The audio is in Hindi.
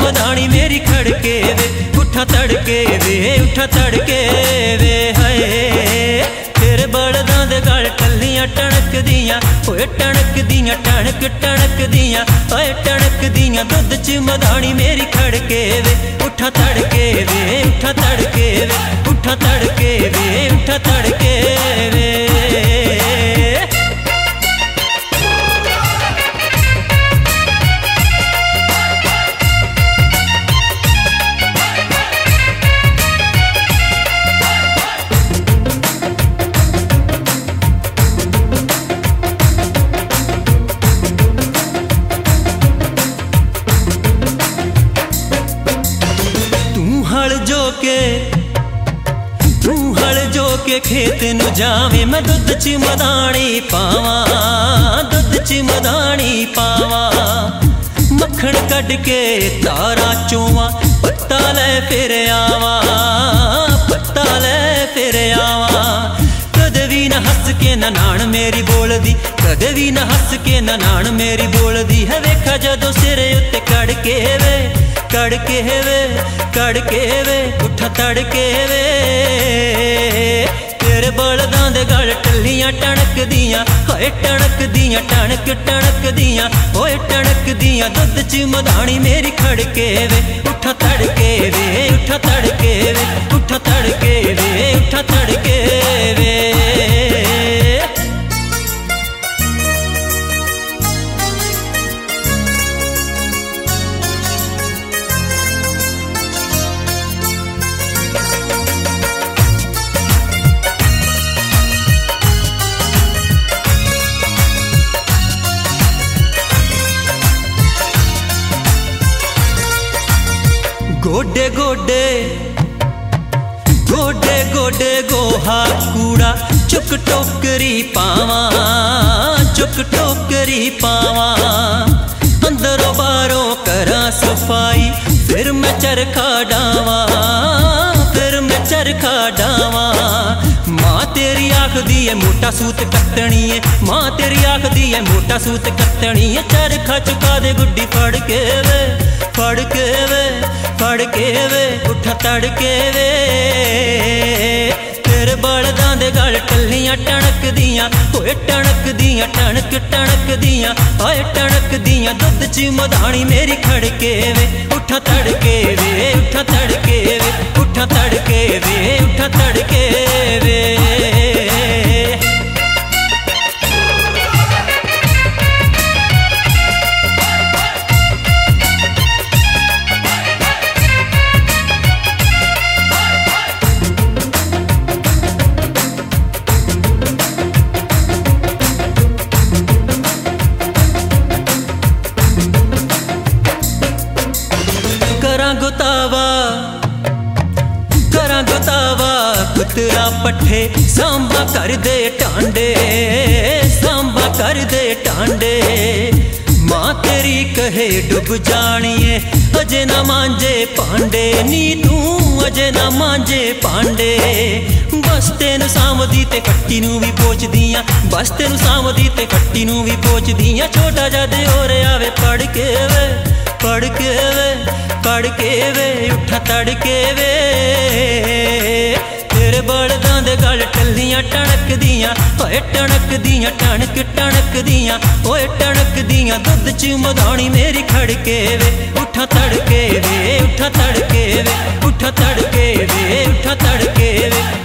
मदानी मेरी खड़के वे, उठा तड़के वे, उठा तड़के वे। हाय तेरे बलदां दे गल टल्लियां टणक दियां, ओए टणक दियां, टणक टणक दियां, ओए टणक दियां। दुध च मदानी मेरी खड़के वे, उठा तड़के वे, उठा तड़के वे, उठा तड़के वे, उठा तड़के वे। तू हल जो के खेत नू जावे, मैं दुध च मदानी पावां, दुध च मदानी पावां। मक्खण कढ़ के तारा चोवां, पत्ता लै फिर आवां, पत्ता लै फिर आवां। कदे भी ना हस के नान मेरी बोलदी, कदे भी ना हस के नान मेरी बोलदी है। वेखा जदों सिरे उत्ते कड़के वे, कड़के वे, कड़के वे, उठा तड़के वे। तेरे बलदां दे गल टल्लियां टणक दियां, होए टणक दियां, टणक टणक दियां, होए टणक दियां। दुध च मदानी मेरी खड़के वे, उठा तड़के वे, उठा तड़के वे, उठा तड़के वे, उठा तड़के वे। गोडे गोडे गोडे गोडे गोहा कूड़ा, चुक टोकरी पावां, चुक टोकरी पावां। अंदरों बाहरों करा सफाई, फिर मैं चरखा डावां, फिर मैं चरखा डावां। मां तेरी आखदी है मोटा सूत कट्टनी है, मां तेरी आखदी है मोटा सूत कट्टनी है। चरखा चुका दे गुड्डी फड़ के वे, फड़ के वे, फड़ के वे, उठा तड़के वे। तेरे बलदां दे गल टल्लियां टणक दियां, ओए टणक दियां, टणक टणक दियां, ओए टणक दियां। दुध च मदानी मेरी खड़के वे, उठा तड़के वे, उठा तड़के वे, उठा तड़के वे, उठा तड़के वे। करा गुतावा कुतरा पट्ठे, सांबा कर दे टांडे, सांबा कर दे टांडे। मां तेरी कहे डुब जानिए, अजे ना मांजे पांडे, नी तू अजे ना मांजे पांडे। बस तेनू सामदी ते कट्टी नू भी पोचदियां, बस तेनू सामदी ते कट्टी नू भी पोचदियां। छोटा जद होर आवे पढ़ के वे, पढ़ के वे, पढ़ के वे, उठा तड़के वे। तेरे बलदां दे गल टल्लियां टणक दियां, ओए टणक दियां, टणक टणक दियां, ओए टणक दियां। दुध च मदानी मेरी खड़के वे, उठा तड़के वे, उठा तड़के वे, उठा तड़के वे, उठा तड़के वे।